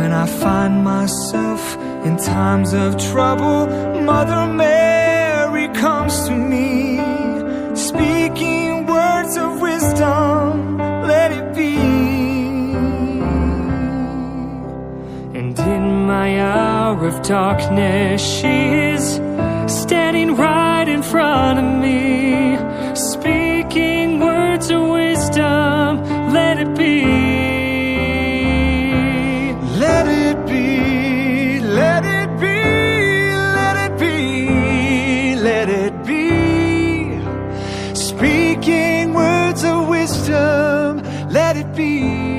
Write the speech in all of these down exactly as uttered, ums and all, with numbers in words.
When I find myself in times of trouble, Mother Mary comes to me, speaking words of wisdom, let it be. And in my hour of darkness, she is standing right in front of me, speaking words of wisdom, let it be. Let it be, let it be, let it be, let it be. Speaking words of wisdom, let it be.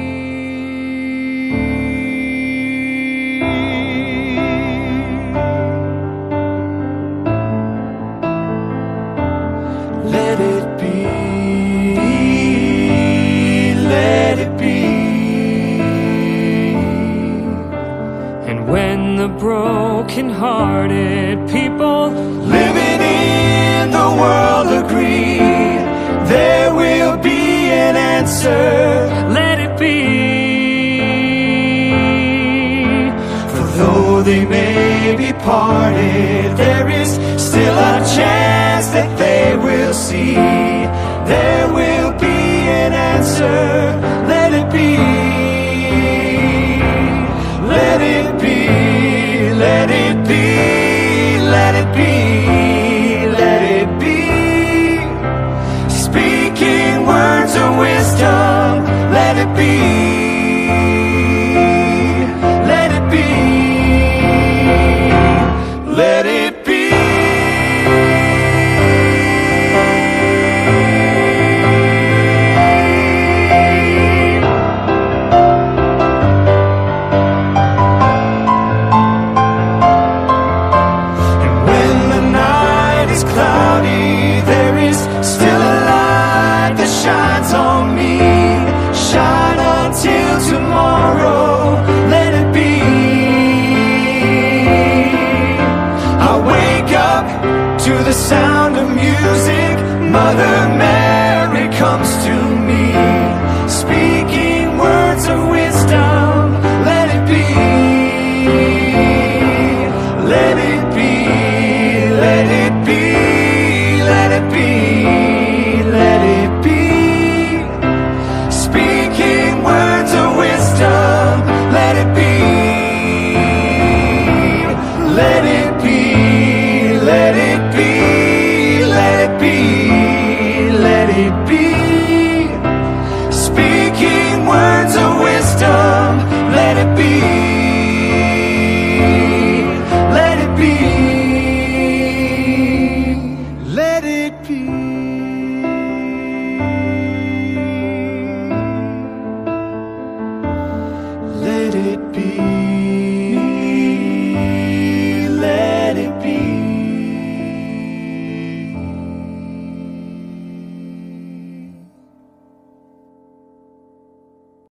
Let it be, let it be. And when the broken-hearted people living in the world agree, there will be an answer, let it be. For though they may be parted, there is still a chance that they will see. There will be an answer,